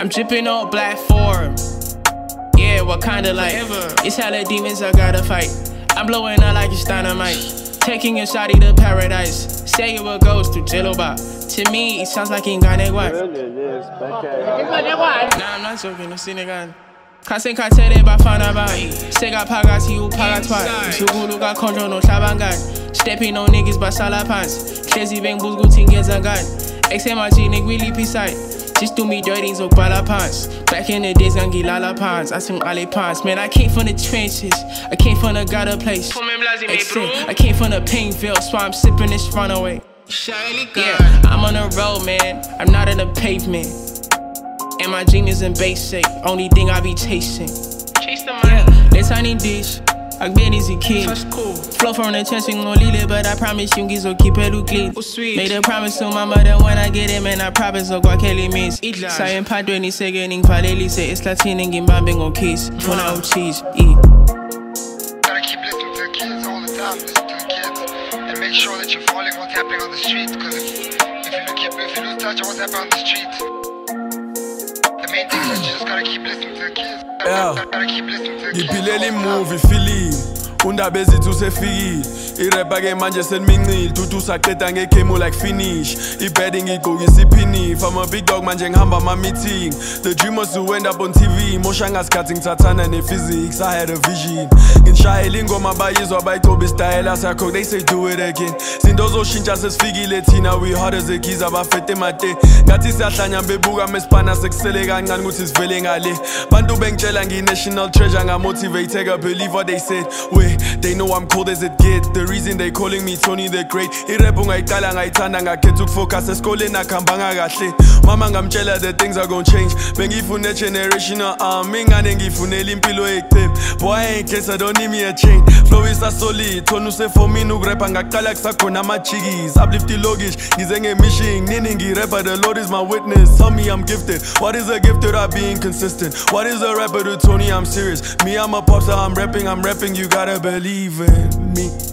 I'm dripping all black for him. Yeah, what kind of life? It's hella demons I gotta fight. I'm blowing out like it's dynamite. Taking a shotty to paradise. Say you a ghost to Jiloba. To me, it sounds like Inganegwa. Nah, I'm not joking, no Senegal. Kasen katere bafana ba. Sega pagati u pagatwa. Sugulu ga konjo no shabangan. Stepping on niggas basala pants. Klezi veng bulgu tingezangan. XMRG nig really pisai. Just do me dirty, so bala pants. Back in the days, gangi lala pants. I sing ale pants. Man, I came from the trenches. I came from the gutter place. I came from the Painville, so I'm sipping this runaway. Yeah, I'm on the road, man. I'm not on the pavement. And my genius in basic. Only thing I be chasing. Chase the money. Yeah, this tiny dish. I've been easy kid. Cool. Flow from the chest, no lily, but I promise you, gizo keep it clean. Made a promise to my mother when I get it, man. I promise no guacamole means. Sayen padre ni seguening paleli se es latinin gimbambing on keys. Tuna cheese, eat. Gotta keep listening to the kids all the time. Listen to the kids and make sure that you're following what's happening on the street. Because if you lose touch of what's happening on the street, the main thing is that you just gotta keep listening to the kids. Gotta keep listening to the kids. Ngiphilela imovie feeling undaba ezithi sefikile irapper ke manje senimincile dudu saqeda ngegame like finish ibetting igqokisa iphini from a big dog manje ngihamba ama meeting the dream was to end up on TV mosha ngasikhathi ngithathana ne physics I had a vision ngishayela ingoma bayizwa bayicoba style sakho they say do it again zinto zoshintsha sesifikile thina we hard as a giza bafete mate ngathi siyahlanya bebuka mesipana sekusele kancane ukuthi sivele ngale bantu bengitshela ngi-national treasure ngamotivate ka believe what they said they know I'm cold as it gets the reason they calling me Tony the Great irap ungayiqala ngayithanda ngakhetha ukufocus esikoleni akhambanga kahle mama ngamtshela the things are gonna change bengifuna generational ingane ngifunela impilo eqhephi boy I ain't case I don't need me a chain flow is a solid tona for me ukurapper ngaqala kusakhona ama-chickies uplift ilokish ngize ngemission nini ngirapper the Lord is my witness tell me I'm gifted what is a gift without being consistent what is a rapper to Tony I'm serious me I'm a popstar I'm rapping you gotta believe in me